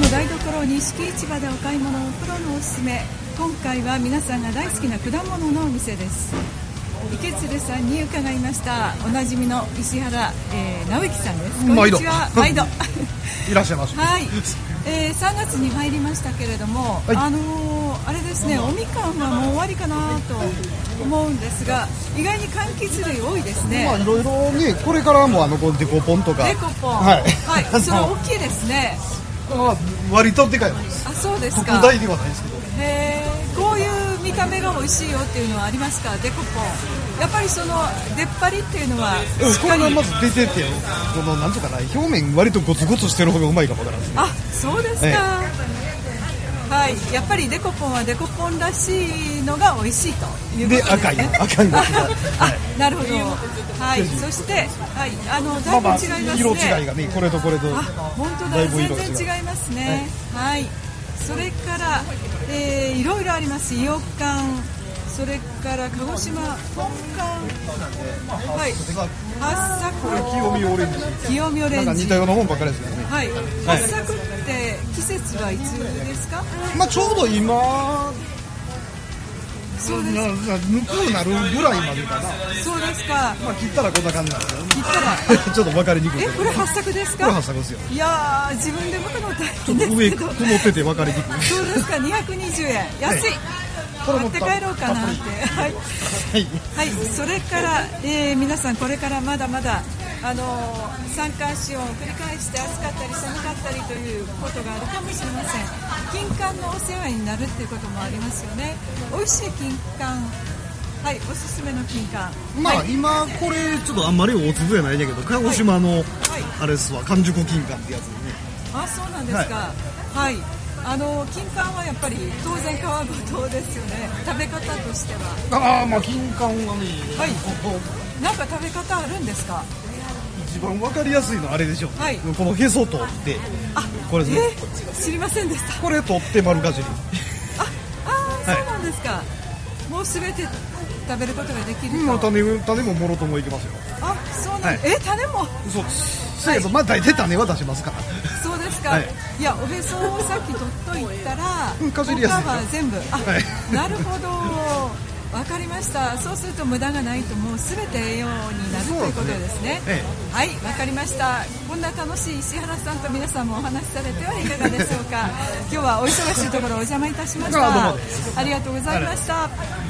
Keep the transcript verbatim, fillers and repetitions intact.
台所錦市場でお買い物をプロのおすすめ。今回は皆さんが大好きな果物のお店です。池鶴さんに伺いました。おなじみの石原、えー、直之さんです。こんにちは。毎度いらっしゃいます。 はい、えー、さんがつに入りましたけれども、はい、あのー、あれですね、おみかんはもう終わりかなと思うんですが、意外に柑橘類多いですね。 まあいろいろね、これからもあのデコポンとか、 デコポン、 はい、 はい、それ大きいですね。 あ、割とでかいです。 あ、そうですか。 特大ではないですけど。 へー、こういう見た目が美味しいよっていうのはありますか、デコポン。やっぱりその出っ張りっていうのはうん、これがまず出てて、このなんとかない表面割とゴツゴツしてる方がうまいかもわからないですね。 あ、そうですか、ええ、はい、やっぱりデコポンはデコポンらしいのが美味しいということですね。 で、赤い赤いのが、 はい、なるほど。はい、そして、はい、あのだいぶ違いますね。まあまあ、 色違いがね、これとこれと、 あ、本当だ、全然違いますね。はい、はい、それから、えー、いろいろあります。いよかん、それから鹿児島本館、はい、八作、 これ清見オレンジ、 清見オレンジ、 なんか似たようなもんばっかりですね。 はい、八作って季節はいつですか？ まあちょうど今。 そうです。 ぬくくなるぐらいまでかな。 そうですか。 まあ切ったらこんな感じなんですよね。 切ったらちょっと分かりにくい。 え、これ八作ですか？ これ八作ですよ。 いやー、自分で剥くの大変ですけど。 上曇ってて分かりにくい。 そうですか。にひゃくにじゅうえん、安い。買って帰ろうかなって。はい。はい。はい。それから、えー、皆さんこれからまだまだ。あのー、三寒四温を繰り返して暑かったり寒かったりということがあるかもしれません。金柑のお世話になるっていうこともありますよね。美味しい金柑、はい、おすすめの金柑。 まあ、はい、今これちょっとあんまり大粒じゃないんだけど、鹿児島の、はい、あれですわ、完熟金柑ってやつでね。 あ、そうなんですか。はい、はい、あの金柑はやっぱり当然皮ごとですよね。食べ方としては。 ああ、まあ金柑はね、 はい、なんか食べ方あるんですか？ 一番わかりやすいのはあれでしょう、はい、このへそ取って、 あ、 これですね、 えー、知りませんでした。 これ取って丸かじり。 ああ、そうなんですか、はい、もうすべて食べることができると。 まあ、種, 種ももろともいけますよ。 あ、そうなん、はい、え、種もそうです。だけど、まあ大体種は出しますから。 そうですか、はい、いや、おへそをさっき取っといたら、 うん、かじりやすい。 他は全部、あ、 はい、 なるほど、わかりました。そうすると無駄がないと、もうすべて栄養になるということですね。ええ、はい、わかりました。こんな楽しい石原さんと皆さんもお話しされてはいかがでしょうか。今日はお忙しいところお邪魔いたしました。ありがとうございました。